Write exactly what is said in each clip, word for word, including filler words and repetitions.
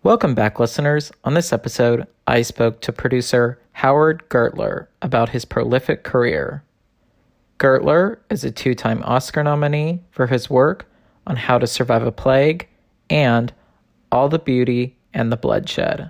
Welcome back, listeners. On this episode, I spoke to producer Howard Gertler about his prolific career. Gertler is a two-time Oscar nominee for his work on How to Survive a Plague and All the Beauty and the Bloodshed.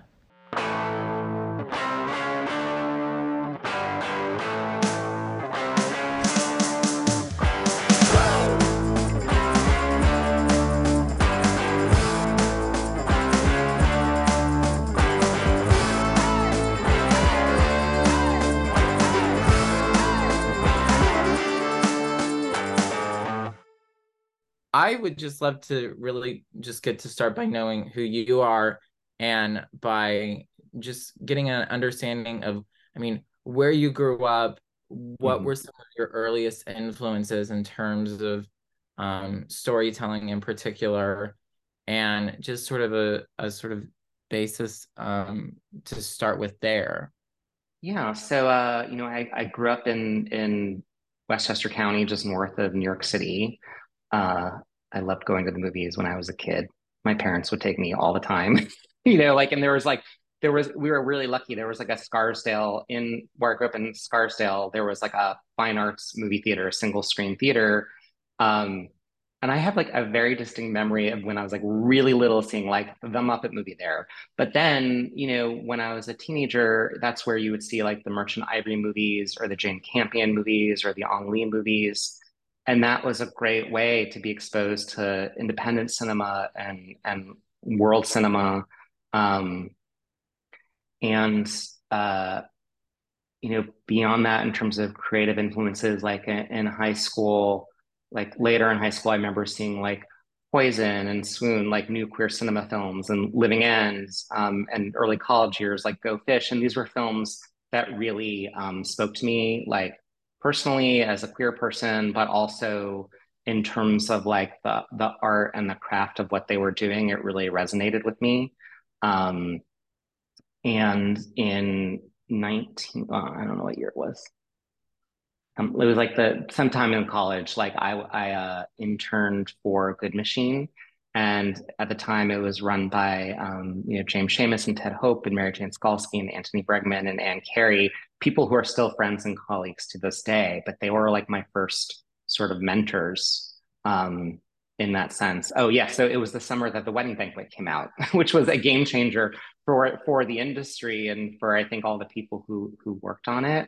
I would just love to really just get to start by knowing who you are and by just getting an understanding of, I mean, where you grew up, what Mhm. were some of your earliest influences in terms of um, storytelling in particular, and just sort of a, a sort of basis um, to start with there. Yeah, so uh, you know, I, I grew up in in Westchester County, just north of New York City. Uh, I loved going to the movies when I was a kid. My parents would take me all the time. You know, like, and there was like there was we were really lucky. There was like a Scarsdale in where I grew up in Scarsdale. There was like a fine arts movie theater, a single screen theater. Um, and I have like a very distinct memory of when I was like really little seeing like the Muppet movie there. But then, you know, when I was a teenager, that's where you would see like the Merchant Ivory movies or the Jane Campion movies or the Ang Lee movies. And that was a great way to be exposed to independent cinema and and world cinema. Um, and uh, you know, beyond that, in terms of creative influences, like in, in high school, like later in high school, I remember seeing like Poison and Swoon, like new queer cinema films, and Living Ends, um, and early college years, like Go Fish. And these were films that really um, spoke to me, like personally as a queer person, but also in terms of like the the art and the craft of what they were doing. It really resonated with me. Um, and in nineteen, uh, I don't know what year it was. Um, it was like the sometime in college, like I I uh, interned for Good Machine, and at the time it was run by um, you know James Schamus and Ted Hope and Mary Jane Skalsky and Anthony Bregman and Ann Carey, people who are still friends and colleagues to this day. But they were like my first sort of mentors um, in that sense. Oh yeah, so it was the summer that The Wedding Banquet came out, which was a game changer for for the industry and for I think all the people who who worked on it.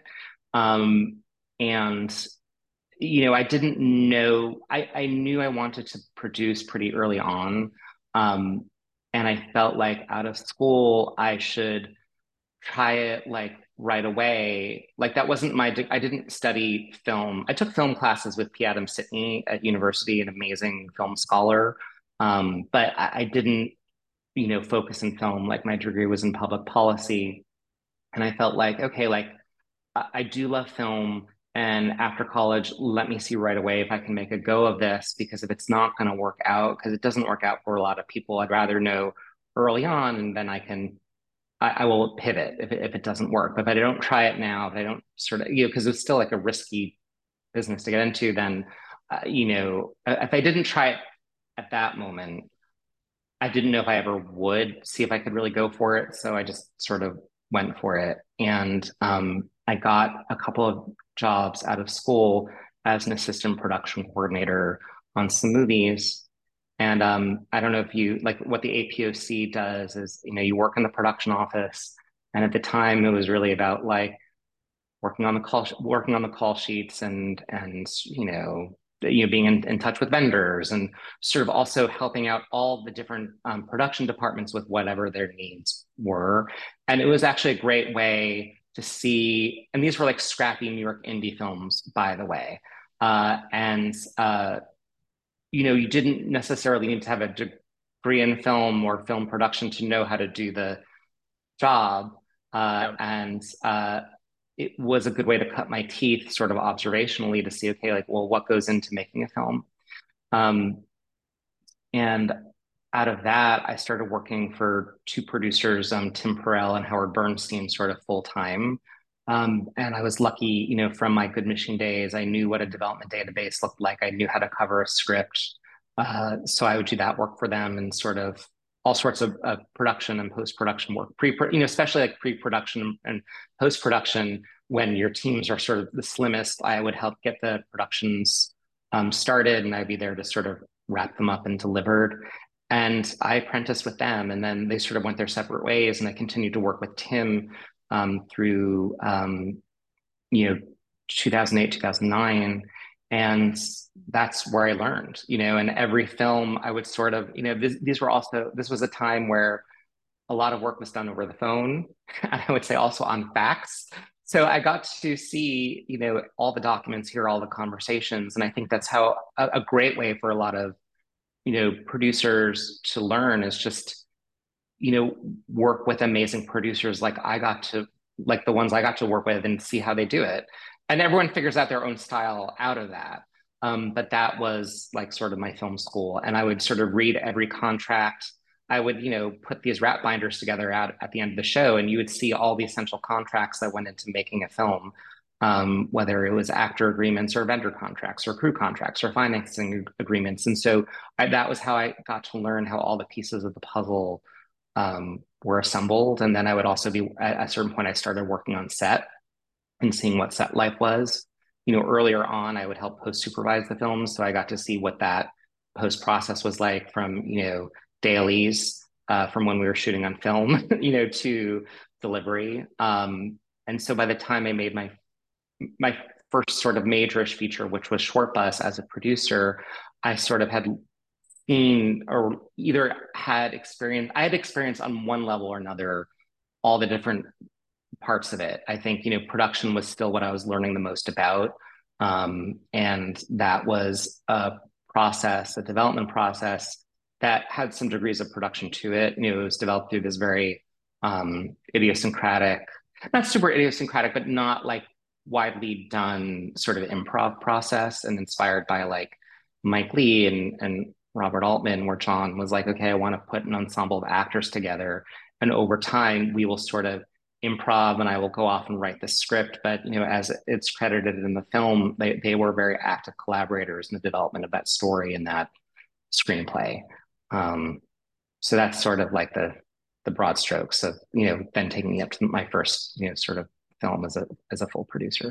Um, and you know, I didn't know, I, I knew I wanted to produce pretty early on. Um, and I felt like out of school, I should try it like right away. Like that wasn't my, I didn't study film. I took film classes with P. Adam Sitney at university, an amazing film scholar. Um, but I, I didn't, you know, focus in film. Like my degree was in public policy. And I felt like, okay, like I, I do love film. And after college, let me see right away if I can make a go of this. Because if it's not going to work out, because it doesn't work out for a lot of people, I'd rather know early on, and then I can, I, I will pivot if it, if it doesn't work. But if I don't try it now, if I don't sort of, you know, because it's still like a risky business to get into, then, uh, you know, if I didn't try it at that moment, I didn't know if I ever would see if I could really go for it. So I just sort of went for it. And um, I got a couple of jobs out of school as an assistant production coordinator on some movies. And um, I don't know if you like what the A P O C does is, you know, you work in the production office. And at the time, it was really about like working on the call, working on the call sheets and, and, you know, you know, being in, in touch with vendors and sort of also helping out all the different um, production departments with whatever their needs were. And it was actually a great way to see, and these were like scrappy New York indie films, by the way. Uh, and, uh, you know, you didn't necessarily need to have a degree in film or film production to know how to do the job. Uh, Yeah. and uh, it was a good way to cut my teeth sort of observationally to see, okay, like, well, what goes into making a film? Um, and out of that, I started working for two producers, um, Tim Perrell and Howard Bernstein, sort of full time. Um, and I was lucky, you know, from my Good Machine days, I knew what a development database looked like. I knew how to cover a script. Uh, so I would do that work for them and sort of all sorts of, of production and post-production work, pre, you know, especially like pre-production and post-production when your teams are sort of the slimmest. I would help get the productions um, started, and I'd be there to sort of wrap them up and delivered. And I apprenticed with them, and then they sort of went their separate ways. And I continued to work with Tim um, through, um, you know, two thousand eight, two thousand nine. And that's where I learned, you know, and every film I would sort of, you know, this, these were also, this was a time where a lot of work was done over the phone. And I would say also on fax. So I got to see, you know, all the documents, hear all the conversations. And I think that's how a, a great way for a lot of, you know, producers to learn is just, you know, work with amazing producers like I got to, like the ones I got to work with and see how they do it. And everyone figures out their own style out of that. Um, but that was like sort of my film school. And I would sort of read every contract. I would, you know, put these wrap binders together out at the end of the show, and you would see all the essential contracts that went into making a film, um, whether it was actor agreements or vendor contracts or crew contracts or financing agreements. And so I, that was how I got to learn how all the pieces of the puzzle um, were assembled. And then I would also be at a certain point, I started working on set and seeing what set life was. You know, earlier on, I would help post supervise the films. So I got to see what that post process was like from, you know, dailies uh, from when we were shooting on film, you know, to delivery. Um, and so by the time I made my my first sort of majorish feature, which was Short Bus as a producer, I sort of had seen or either had experience, I had experience on one level or another, all the different parts of it. I think, you know, production was still what I was learning the most about. Um, and that was a process, a development process that had some degrees of production to it. You know, it was developed through this very um, idiosyncratic, not super idiosyncratic, but not like widely done sort of improv process and inspired by like Mike Lee and, and Robert Altman, where John was like, okay, I want to put an ensemble of actors together. And over time, we will sort of improv and I will go off and write the script. But, you know, as it's credited in the film, they, they were very active collaborators in the development of that story and that screenplay. Um, so that's sort of like the the broad strokes of, you know, then taking me up to my first, you know, sort of film as a as a full producer.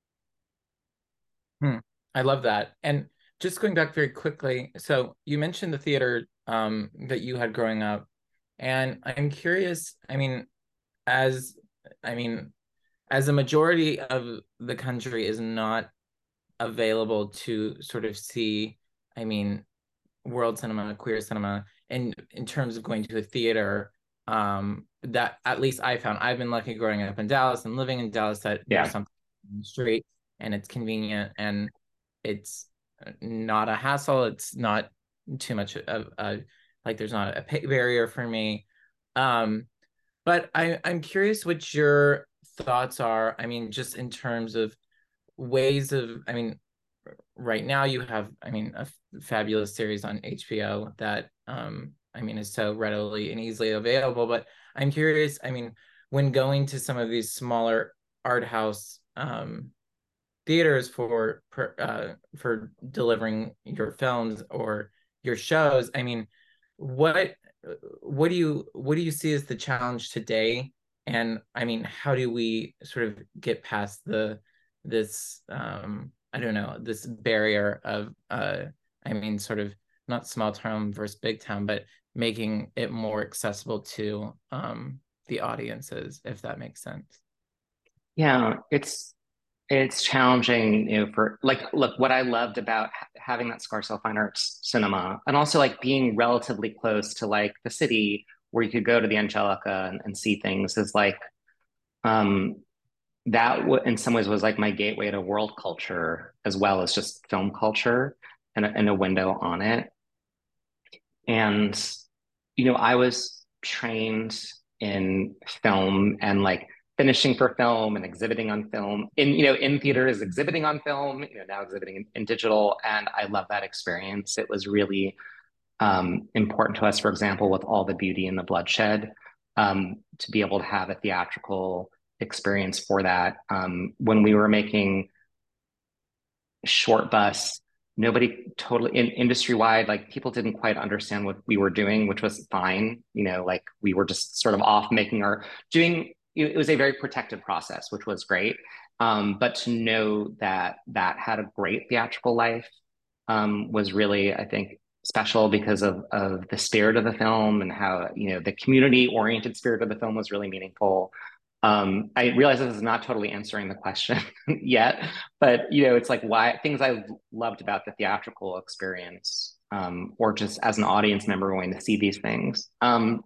Hmm. I love that. And just going back very quickly, so you mentioned the theater um, that you had growing up, and I'm curious, I mean, as I mean, as a majority of the country is not available to sort of see, I mean, world cinema, queer cinema, and in terms of going to a theater, um, that at least I found, I've been lucky growing up in Dallas and living in Dallas that there's Yeah. something on the street and it's convenient and it's not a hassle. It's not too much of a, like there's not a pay barrier for me. Um, but I, I'm curious what your thoughts are. I mean, just in terms of ways of, I mean, right now you have, I mean, a fabulous series on H B O that, um, I mean, is so readily and easily available. But I'm curious, I mean, when going to some of these smaller art house um, theaters for for, uh, for delivering your films or your shows, I mean, what what do you what do you see as the challenge today? And I mean, how do we sort of get past the this um, I don't know, this barrier of uh, I mean, sort of not small town versus big town, but making it more accessible to um, the audiences, if that makes sense. Yeah, it's it's challenging, you know, for like, look, what I loved about ha having that Scarsdale Fine Arts Cinema and also like being relatively close to like the city where you could go to the Angelica and, and see things is like, um, that w in some ways was like my gateway to world culture as well as just film culture and a, and a window on it. And, you know, I was trained in film and like finishing for film and exhibiting on film in, you know, in theaters, exhibiting on film, you know, now exhibiting in, in digital. And I love that experience. It was really um, important to us, for example, with All the Beauty and the Bloodshed, um, to be able to have a theatrical experience for that. Um, when we were making Short Bus, nobody totally in industry wide, like people didn't quite understand what we were doing, which was fine. You know, like we were just sort of off making our doing. It was a very protected process, which was great. Um, but to know that that had a great theatrical life um, was really, I think, special because of of the spirit of the film and how, you know, the community oriented spirit of the film was really meaningful. Um, I realize this is not totally answering the question yet, but you know, it's like why things I loved about the theatrical experience, um, or just as an audience member going to see these things. Um,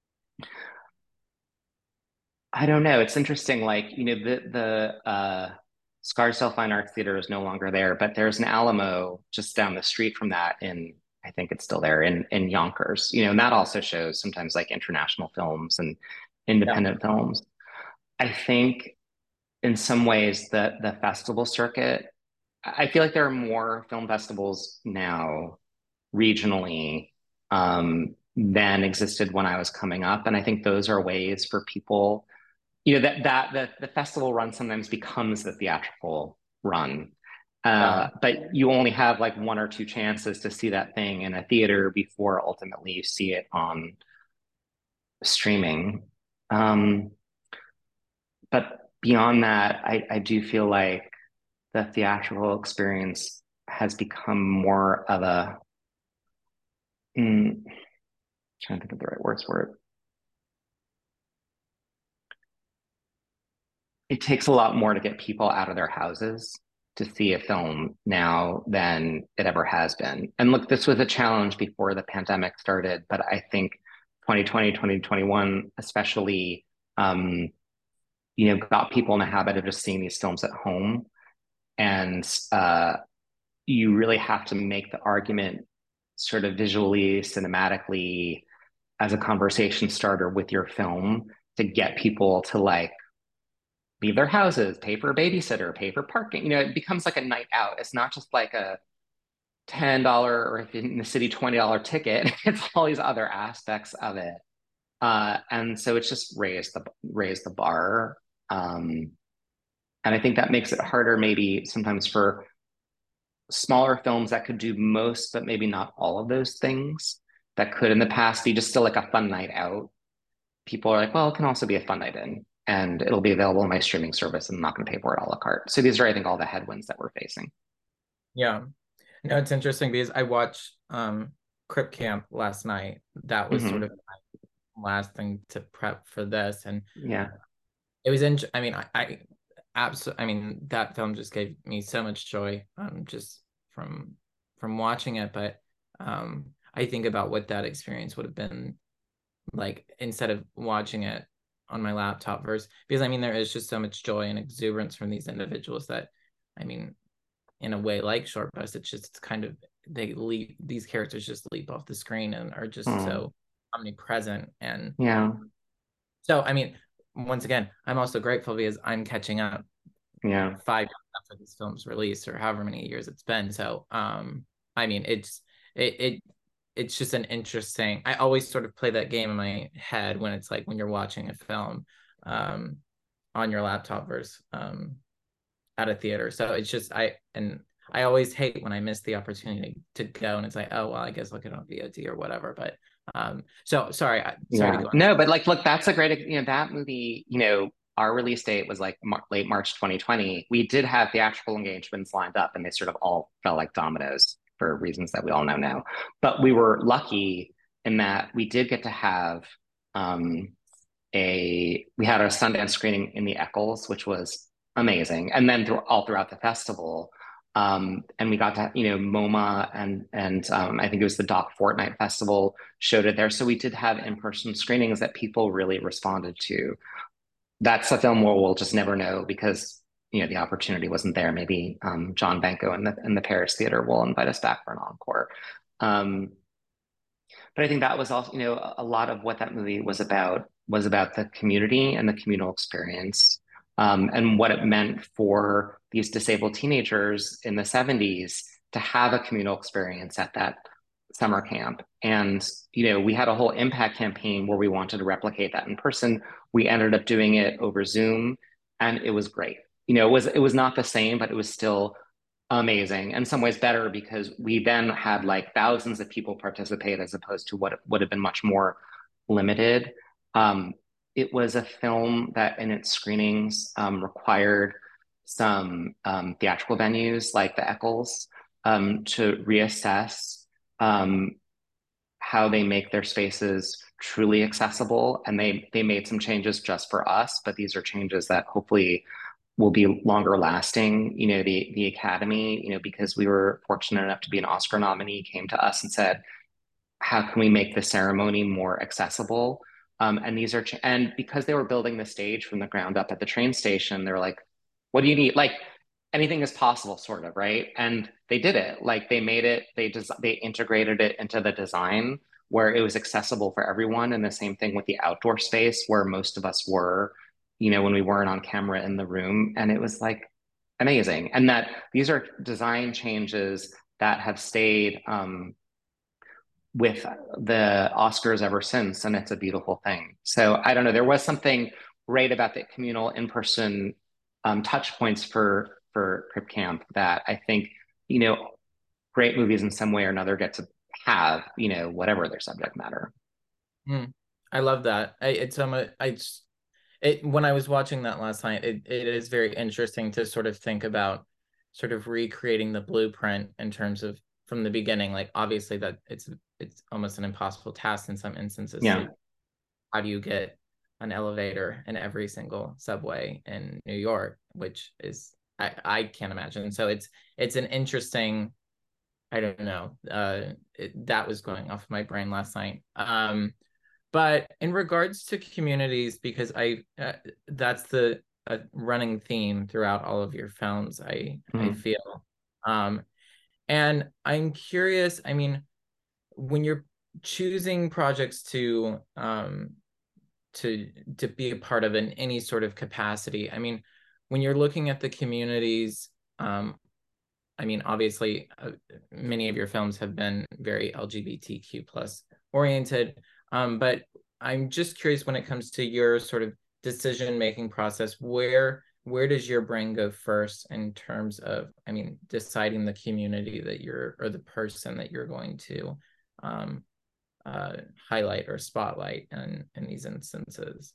I don't know. It's interesting. Like, you know, the the uh, Scarsdale Fine Arts Theater is no longer there, but there's an Alamo just down the street from that in, I think it's still there in in Yonkers. You know, and that also shows sometimes like international films and Yeah. independent films. I think in some ways the the festival circuit, I feel like there are more film festivals now regionally um, than existed when I was coming up, and I think those are ways for people, you know, that that the, the festival run sometimes becomes the theatrical run. Yeah. Uh, but you only have like one or two chances to see that thing in a theater before ultimately you see it on streaming. Um, but beyond that, I, I do feel like the theatrical experience has become more of a, mm, trying to think of the right words for it. It takes a lot more to get people out of their houses to see a film now than it ever has been. And look, this was a challenge before the pandemic started, but I think twenty twenty, twenty twenty-one, especially, um, you know, got people in the habit of just seeing these films at home. And uh, you really have to make the argument sort of visually, cinematically, as a conversation starter with your film to get people to like leave their houses, pay for a babysitter, pay for parking. You know, it becomes like a night out. It's not just like a ten dollars or if in the city twenty dollars ticket. It's all these other aspects of it. Uh, and so it's just raised the raised the bar. Um, and I think that makes it harder maybe sometimes for smaller films that could do most, but maybe not all of those things that could in the past be just still like a fun night out. People are like, well, it can also be a fun night in, and it'll be available on my streaming service, and I'm not going to pay for it a la carte. So these are, I think, all the headwinds that we're facing. Yeah. No, it's interesting because I watched um Crip Camp last night. That was sort of Hmm. my last thing to prep for this. And Yeah. it was in, I mean, I, I absolutely, I mean, that film just gave me so much joy, um, just from from watching it. But um, I think about what that experience would have been like instead of watching it on my laptop versus because I mean there is just so much joy and exuberance from these individuals that I mean in a way like Short Bus, it's just it's kind of they leap these characters just leap off the screen and are just Hmm. so omnipresent and Yeah. so I mean once again I'm also grateful because I'm catching up Yeah. five years after this film's release or however many years it's been. So um I mean it's it, it it's just an interesting I always sort of play that game in my head when it's like when you're watching a film um on your laptop versus um at a theater. So it's just I and I always hate when I miss the opportunity to go and it's like, oh well, I guess I'll get on V O D or whatever. But um so sorry, I, sorry to Yeah. go on. No, but like, look, that's a great, you know, that movie, you know, our release date was like mar late March twenty twenty. We did have theatrical engagements lined up and they sort of all fell like dominoes for reasons that we all know now. But we were lucky in that we did get to have um, a, we had a Sundance screening in the Eccles, which was amazing. And then through, all throughout the festival, um, and we got to, you know, MoMA and and um, I think it was the Doc Fortnight Festival showed it there. So we did have in-person screenings that people really responded to. That's a film where we'll just never know because you know the opportunity wasn't there. Maybe um, John Banco and the and the Paris Theater will invite us back for an encore. Um, but I think that was also, you know, a lot of what that movie was about was about the community and the communal experience, um, and what it meant for these disabled teenagers in the seventies to have a communal experience at that summer camp. And, you know, we had a whole impact campaign where we wanted to replicate that in person. We ended up doing it over Zoom, and it was great. You know, it was it was not the same, but it was still amazing. In some ways better because we then had like thousands of people participate as opposed to what would have been much more limited. Um, it was a film that in its screenings um, required some um, theatrical venues like the Eccles um, to reassess um, how they make their spaces truly accessible. And they they made some changes just for us, but these are changes that hopefully will be longer lasting. You know, the the Academy, you know, because we were fortunate enough to be an Oscar nominee, came to us and said, how can we make the ceremony more accessible? Um, and these are ch- and because they were building the stage from the ground up at the train station, they're like, what do you need? Like anything is possible, sort of, right? And they did it. Like they made it, they des- they integrated it into the design where it was accessible for everyone. And the same thing with the outdoor space where most of us were, you know, when we weren't on camera in the room. And it was like amazing. And that these are design changes that have stayed um, with the Oscars ever since, and it's a beautiful thing. So I don't know, there was something great about the communal in-person um, touch points for for Crip Camp that I think, you know, great movies in some way or another get to have, you know, whatever their subject matter. Mm, I love that. I, it's um, I it's- it when I was watching that last night, it, it is very interesting to sort of think about sort of recreating the blueprint in terms of from the beginning. Like obviously that it's it's almost an impossible task in some instances. Yeah. So how do you get an elevator in every single subway in New York, which is I, I can't imagine. So it's it's an interesting, I don't know. Uh, it, that was going off my brain last night. Um, but in regards to communities, because I uh, that's the uh, running theme throughout all of your films. I I Mhm. feel, um, and I'm curious. I mean, when you're choosing projects to um, to to be a part of in any sort of capacity, I mean, when you're looking at the communities, um, I mean, obviously, uh, many of your films have been very L G B T Q plus oriented, um, but I'm just curious when it comes to your sort of decision making process, where where does your brain go first in terms of, I mean, deciding the community that you're or the person that you're going to um, uh, highlight or spotlight in in these instances?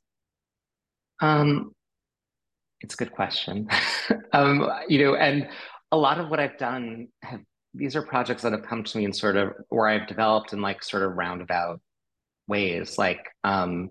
Um, it's a good question. um, you know, and a lot of what I've done have these are projects that have come to me in sort of where I've developed in like sort of roundabout ways. Like um,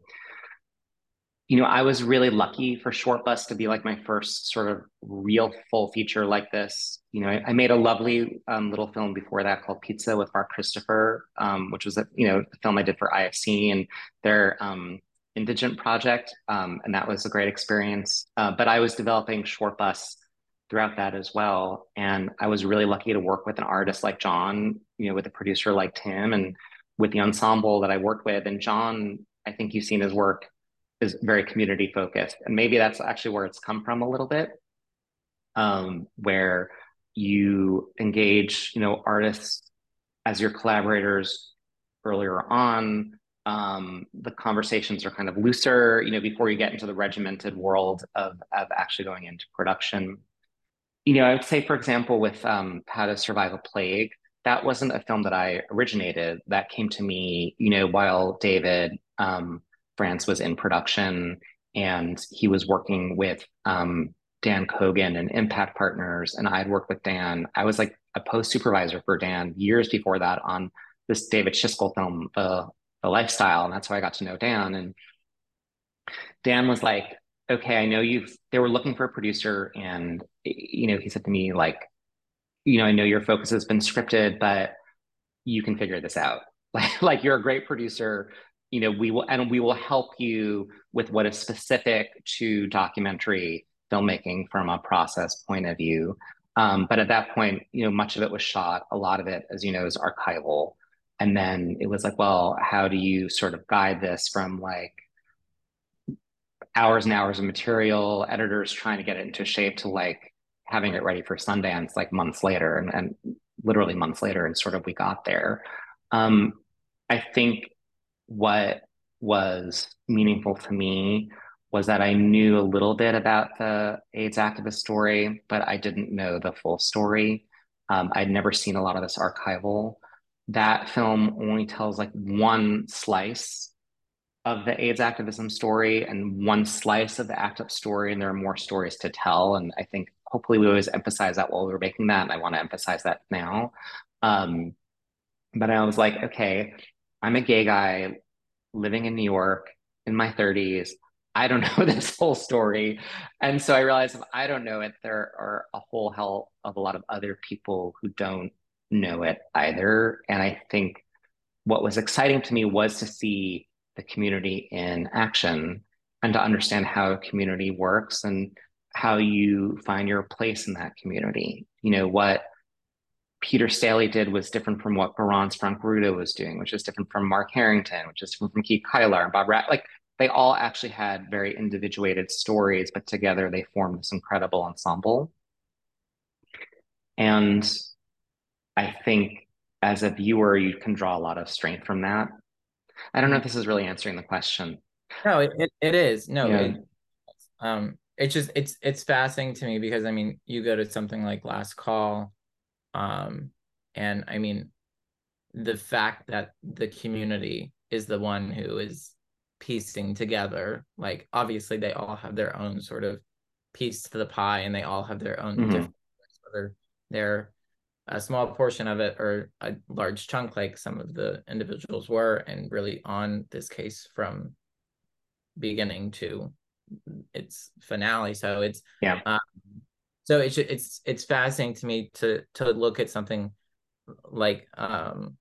you know, I was really lucky for Short Bus to be like my first sort of real full feature like this. You know, I, I made a lovely um, little film before that called Pizza with Mark Christopher, um, which was a you know the film I did for I F C and their um, indigent project, um, and that was a great experience. Uh, but I was developing Short Bus throughout that as well, and I was really lucky to work with an artist like John, you know, with a producer like Tim, and with the ensemble that I worked with. And John, I think you've seen his work is very community focused. And maybe that's actually where it's come from a little bit, um, where you engage, you know, artists as your collaborators earlier on. Um, the conversations are kind of looser, you know, before you get into the regimented world of, of actually going into production. You know, I would say, for example, with um, How to Survive a Plague, that wasn't a film that I originated. That came to me, you know, while David um, France was in production and he was working with um, Dan Cogan and Impact Partners, and I'd worked with Dan. I was like a post supervisor for Dan years before that on this David Schiskell film, The The Lifestyle, and that's how I got to know Dan. And Dan was like, okay, I know you've, they were looking for a producer. And, you know, he said to me, like, you know, I know your focus has been scripted, but you can figure this out. Like, like you're a great producer. You know, we will, and we will help you with what is specific to documentary filmmaking from a process point of view. Um, but at that point, you know, much of it was shot. A lot of it, as you know, is archival. And then it was like, well, how do you sort of guide this from like hours and hours of material, editors trying to get it into shape to like having it ready for Sundance like months later and, and literally months later, and sort of we got there. Um, I think what was meaningful to me was that I knew a little bit about the AIDS activist story, but I didn't know the full story. Um, I'd never seen a lot of this archival. That film only tells like one slice of the AIDS activism story and one slice of the ACT UP story, and there are more stories to tell. And I think hopefully we always emphasize that while we were making that, and I want to emphasize that now. Um, but I was like, okay, I'm a gay guy living in New York in my thirties. I don't know this whole story. And so I realized if I don't know it, there are a whole hell of a lot of other people who don't know it either. And I think what was exciting to me was to see the community in action and to understand how a community works and how you find your place in that community. You know, what Peter Staley did was different from what Barron's Frank Ruda was doing, which is different from Mark Harrington, which is different from Keith Kylar and Bob Rat. Like they all actually had very individuated stories, but together they formed this incredible ensemble. And I think as a viewer, you can draw a lot of strength from that. I don't know Mm. if this is really answering the question. No, it, it, it is. No, Yeah. it um it's just it's it's fascinating to me because I mean you go to something like Last Call, um, and I mean the fact that the community is the one who is piecing together, like obviously they all have their own sort of piece to the pie and they all have their own Hmm. different, whether they're a small portion of it or a large chunk like some of the individuals were, and really on this case from beginning to its finale. So it's Yeah. um, so it's it's it's fascinating to me to to look at something like um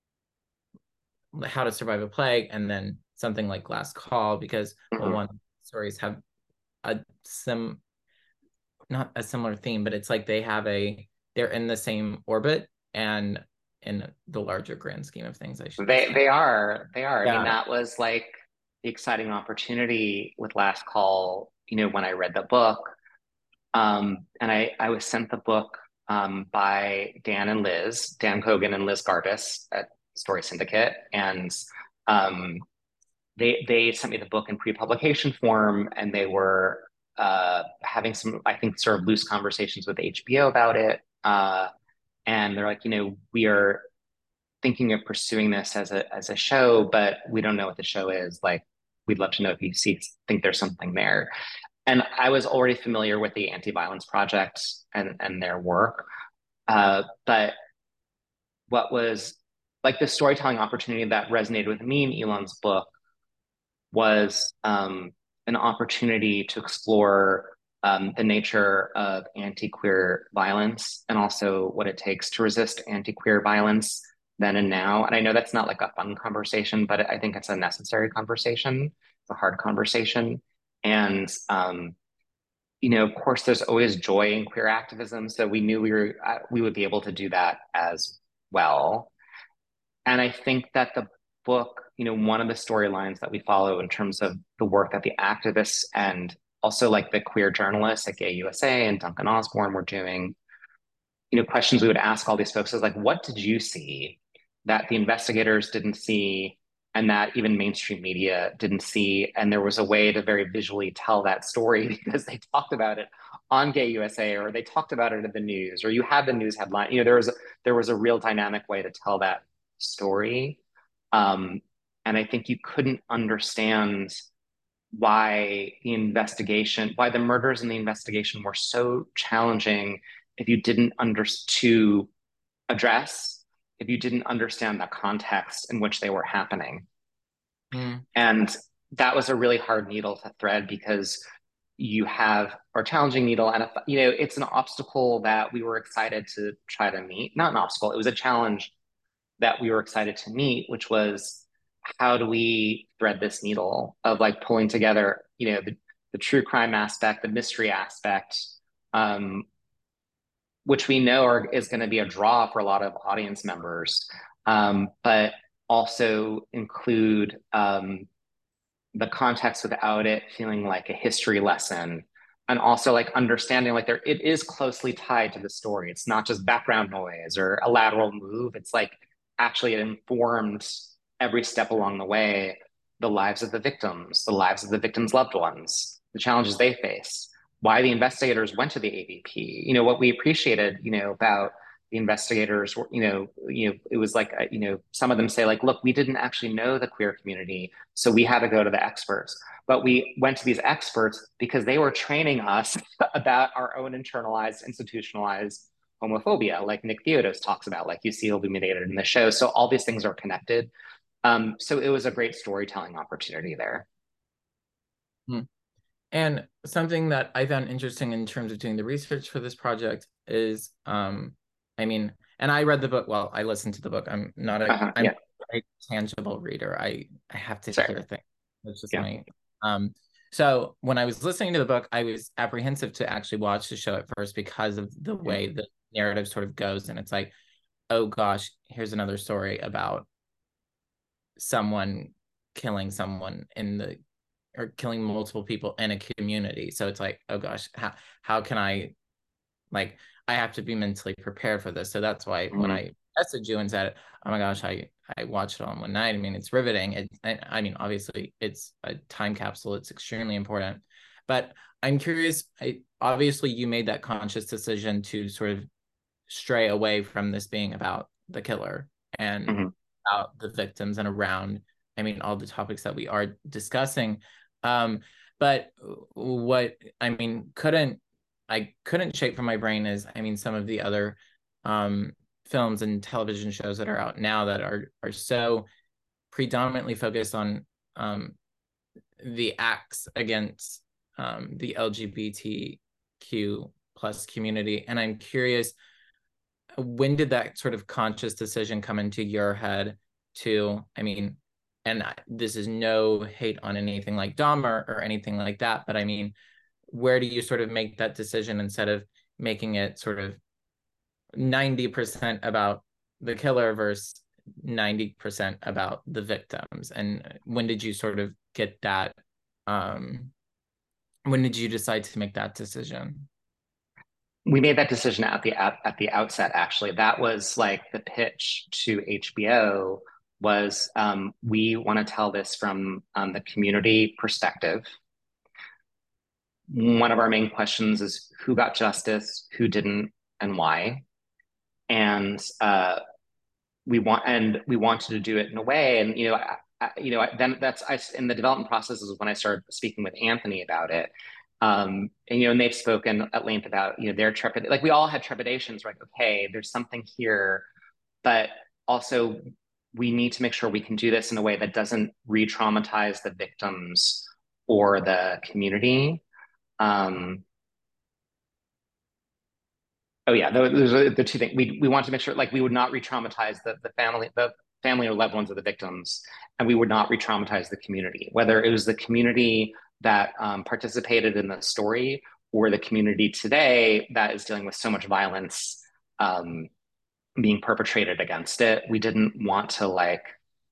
How to Survive a Plague and then something like Last Call, because well, Hmm. one, stories have a sim not a similar theme, but it's like they have a they're in the same orbit and in the larger grand scheme of things, I should They say. they are. They are. I mean, Yeah. that was like the exciting opportunity with Last Call, you know, when I read the book. Um, and I, I was sent the book um, by Dan and Liz, Dan Kogan and Liz Garbus at Story Syndicate. And um, they they sent me the book in pre-publication form, and they were uh, having some, I think, sort of loose conversations with H B O about it. Uh, and they're like, you know, we are thinking of pursuing this as a as a show, but we don't know what the show is. Like, we'd love to know if you see think there's something there. And I was already familiar with the Anti-Violence Project and and their work, uh, but what was like the storytelling opportunity that resonated with me in Elon's book was um, an opportunity to explore um, the nature of anti-queer violence and also what it takes to resist anti-queer violence then and now. And I know that's not like a fun conversation, but I think it's a necessary conversation. It's a hard conversation. And um, you know, of course, there's always joy in queer activism, so we knew we were uh, we would be able to do that as well. And I think that the book, you know, one of the storylines that we follow in terms of the work that the activists and also like the queer journalists at Gay U S A and Duncan Osborne were doing, you know, questions we would ask all these folks is like, what did you see that the investigators didn't see and that even mainstream media didn't see? And there was a way to very visually tell that story because they talked about it on Gay U S A or they talked about it in the news or you had the news headline. You know, there was a, there was a real dynamic way to tell that story. Um, and I think you couldn't understand why the investigation, why the murders in the investigation were so challenging if you didn't under to address, if you didn't understand the context in which they were happening. Mm. And that was a really hard needle to thread because you have or challenging needle and a, you know it's an obstacle that we were excited to try to meet, not an obstacle, it was a challenge that we were excited to meet, which was how do we thread this needle of like pulling together, you know, the, the true crime aspect, the mystery aspect, um, which we know are, is going to be a draw for a lot of audience members, um, but also include um, the context without it feeling like a history lesson. And also like understanding like there it is closely tied to the story. It's not just background noise or a lateral move. It's like actually it informed every step along the way the lives of the victims, the lives of the victims' loved ones, the challenges they face, why the investigators went to the A V P. You know, what we appreciated, you know, about the investigators were, you know, you know, it was like, uh, you know, some of them say like, look, we didn't actually know the queer community, so we had to go to the experts. But we went to these experts because they were training us about our own internalized, institutionalized homophobia, like Nick Theodos talks about, like you see illuminated in the show. So all these things are connected. Um, so it was a great storytelling opportunity there. Hmm. And something that I found interesting in terms of doing the research for this project is, um, I mean, and I read the book. Well, I listened to the book. I'm not a, Uh-huh, I'm yeah, a tangible reader. I, I have to sure. hear things. It's just Yeah. my, um, so when I was listening to the book, I was apprehensive to actually watch the show at first because of the Yeah. way the narrative sort of goes. And it's like, oh gosh, here's another story about someone killing someone in the or killing multiple people in a community. So it's like, oh gosh, how how can I like I have to be mentally prepared for this. So that's why when Mhm. I messaged you and said, oh my gosh, I I watched it on one night. I mean, it's riveting. It, I, I mean, obviously, it's a time capsule. It's extremely important. But I'm curious. I, obviously, you made that conscious decision to sort of stray away from this being about the killer and Mhm. about the victims and around, I mean, all the topics that we are discussing. Um, but what I mean, couldn't I couldn't shake from my brain is, I mean, some of the other um, films and television shows that are out now that are are so predominantly focused on um, the acts against um, the L G B T Q plus community, and I'm curious, when did that sort of conscious decision come into your head to, I mean, and this is no hate on anything like Dahmer or anything like that, but I mean, where do you sort of make that decision instead of making it sort of ninety percent about the killer versus ninety percent about the victims? And when did you sort of get that? Um, when did you decide to make that decision? We made that decision at the at, at the outset. Actually, that was like the pitch to H B O was um, we want to tell this from um, the community perspective. One of our main questions is who got justice, who didn't, and why. And uh, we want and we wanted to do it in a way. And you know, I, I, you know, then that's I in the development process is when I started speaking with Anthony about it. Um, and you know, and they've spoken at length about you know their trepid like we all had trepidations, right? Okay, there's something here, but also we need to make sure we can do this in a way that doesn't re-traumatize the victims or the community. Um, Oh yeah, those are the two things. We we want to make sure, like, we would not re-traumatize the the family, the family or loved ones of the victims, and we would not re-traumatize the community, whether it was the community that um, participated in the story or the community today that is dealing with so much violence um, being perpetrated against it. We didn't want to like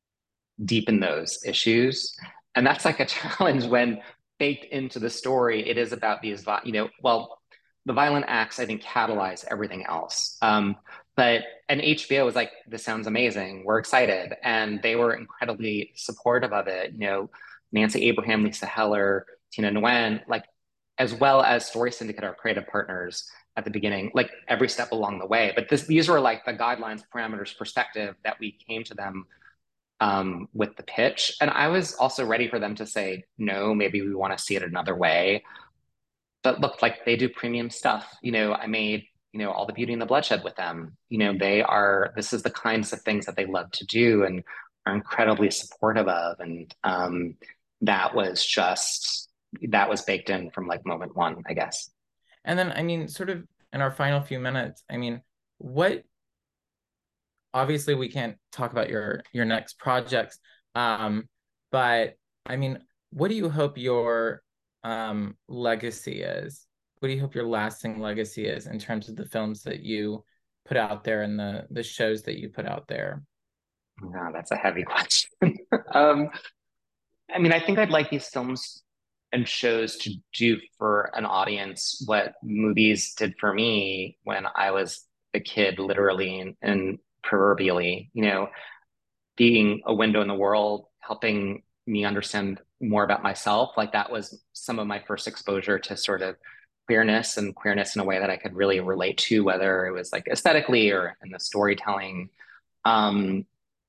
deepen those issues, and that's like a challenge when baked into the story. It is about these, you know, well, the violent acts I think catalyze everything else. Um, but and H B O was like, this sounds amazing. We're excited, and they were incredibly supportive of it. You know, Nancy Abraham, Lisa Heller, Tina Nguyen, like as well as Story Syndicate, our creative partners at the beginning, like every step along the way. But this, these were like the guidelines, parameters, perspective that we came to them um, with the pitch. And I was also ready for them to say, no, maybe we want to see it another way. But look, like they do premium stuff. You know, I made, you know, all the Beauty and the Bloodshed with them. You know, they are, this is the kinds of things that they love to do and are incredibly supportive of. And um, that was just, that was baked in from like moment one, I guess. And then, I mean, sort of in our final few minutes, I mean, what obviously we can't talk about your your next projects, um, but I mean, what do you hope your um, legacy is? What do you hope your lasting legacy is in terms of the films that you put out there and the the shows that you put out there? No, that's a heavy question. um, I mean, I think I'd like these films and shows to do for an audience what movies did for me when I was a kid, literally and, and proverbially, you know, being a window in the world, helping me understand more about myself. Like that was some of my first exposure to sort of queerness and queerness in a way that I could really relate to, whether it was like aesthetically or in the storytelling. Um,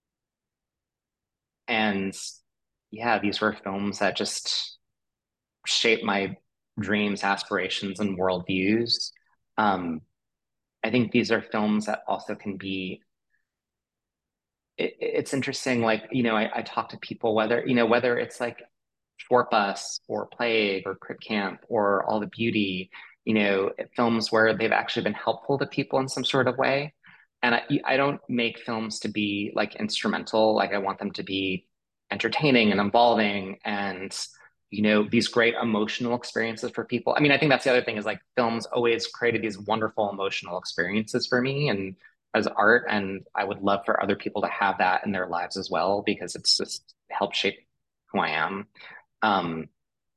and yeah, these were films that just shaped my dreams, aspirations, and worldviews. Um, I think these are films that also can be it, it's interesting, like, you know, I, I talk to people whether, you know, whether it's like Short Bus or Plague or Crip Camp or All the Beauty, you know, films where they've actually been helpful to people in some sort of way. And I, I don't make films to be like instrumental. Like I want them to be entertaining and involving and, you know, these great emotional experiences for people. I mean, I think that's the other thing is like films always created these wonderful emotional experiences for me and as art. And I would love for other people to have that in their lives as well, because it's just helped shape who I am. Um,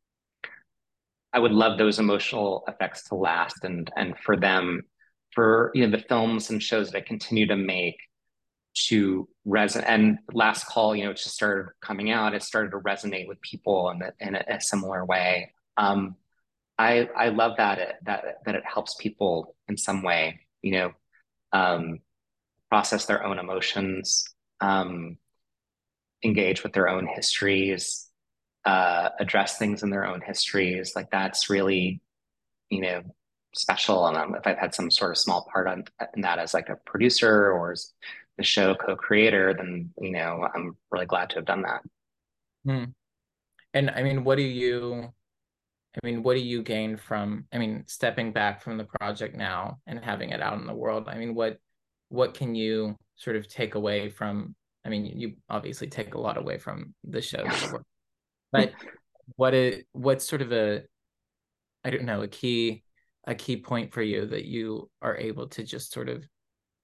I would love those emotional effects to last and and for them, for you know, the films and shows that I continue to make to resonate. And Last Call, you know, it just started coming out. It started to resonate with people in, the, in a, a similar way. Um, I I love that it that that it helps people in some way, you know, um, process their own emotions, um, engage with their own histories, uh, address things in their own histories. Like that's really, you know, special. And um, if I've had some sort of small part on, in that as like a producer or as the show co-creator, then, you know, I'm really glad to have done that. Hmm. And I mean, what do you, I mean, what do you gain from, I mean, stepping back from the project now and having it out in the world? I mean, what, what can you sort of take away from, I mean, you obviously take a lot away from the show that you work, but what is, what's sort of a, I don't know, a key, a key point for you that you are able to just sort of,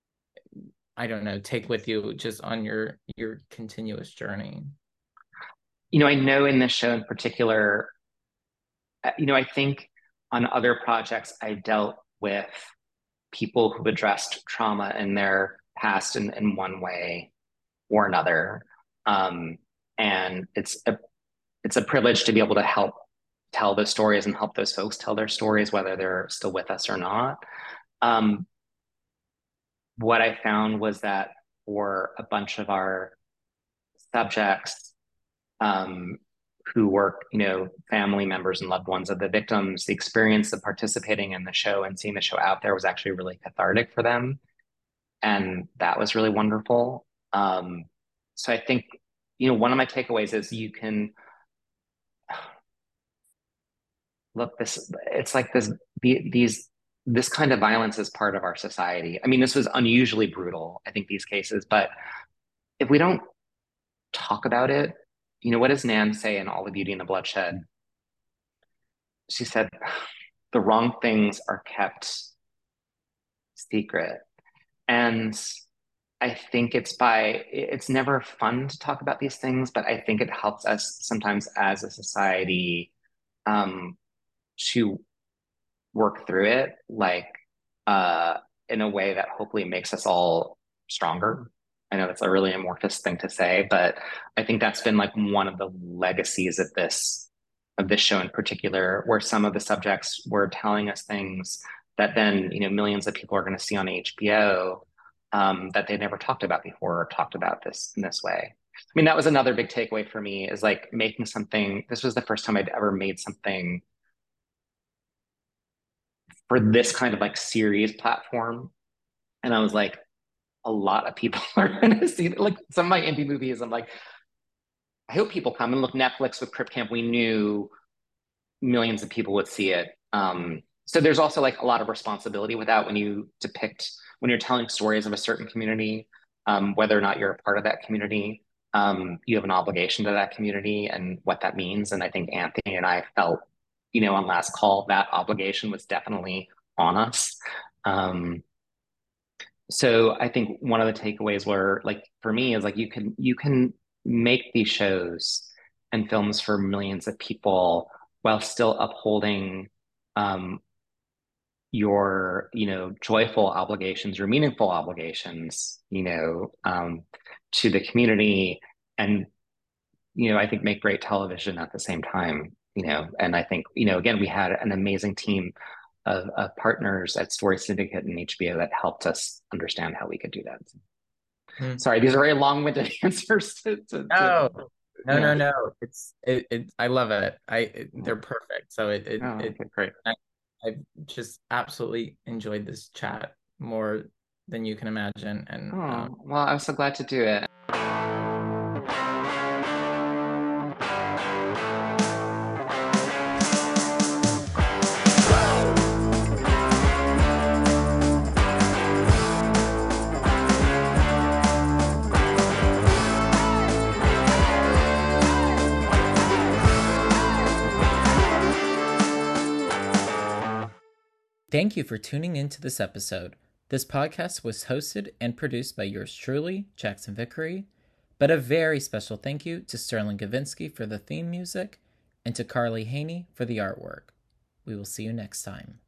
I don't know, take with you just on your, your continuous journey? You know, I know in this show in particular, uh, you know, I think on other projects, I dealt with people who've addressed trauma in their past in, in one way or another. Um, and it's a it's a privilege to be able to help tell those stories and help those folks tell their stories, whether they're still with us or not. Um, what I found was that for a bunch of our subjects um, who were, you know, family members and loved ones of the victims, the experience of participating in the show and seeing the show out there was actually really cathartic for them. And that was really wonderful. Um, so I think, you know, one of my takeaways is you can look this, it's like this, the, these, this kind of violence is part of our society. I mean, this was unusually brutal, I think, these cases, but if we don't talk about it, you know, what does Nan say in All the Beauty and the Bloodshed? She said, the wrong things are kept secret. And I think it's by, it's never fun to talk about these things, but I think it helps us sometimes as a society um, to work through it, like uh, in a way that hopefully makes us all stronger. I know that's a really amorphous thing to say, but I think that's been like one of the legacies of this of this show in particular, where some of the subjects were telling us things that then, you know, millions of people are going to see on H B O um, that they never talked about before or talked about this in this way. I mean, that was another big takeaway for me is like making something. This was the first time I'd ever made something for this kind of like series platform. And I was like, a lot of people are going to see like some of my indie movies. I'm like, I hope people come and look. Netflix with Crip Camp. We knew millions of people would see it. Um, so there's also like a lot of responsibility with that when you depict, when you're telling stories of a certain community, um, whether or not you're a part of that community, um, you have an obligation to that community and what that means. And I think Anthony and I felt, you know, on Last Call, that obligation was definitely on us. Um, so I think one of the takeaways were like for me is like you can you can make these shows and films for millions of people while still upholding um, your you know joyful obligations or meaningful obligations you know um, to the community and you know I think make great television at the same time you know and I think you know again we had an amazing team of, of partners at Story Syndicate and H B O that helped us understand how we could do that. Mm. Sorry, these are very long-winded answers to, to, to No, no, no, yeah. no. It's it, it I love it. I it, they're perfect. So it it, Oh, it okay, great. I, I've just absolutely enjoyed this chat more than you can imagine. And um, Oh, well, I was so glad to do it. thank you for tuning into this episode. This podcast was hosted and produced by yours truly, Jackson Vickery. But a very special thank you to Sterling Gavinsky for the theme music and to Carly Haney for the artwork. We will see you next time.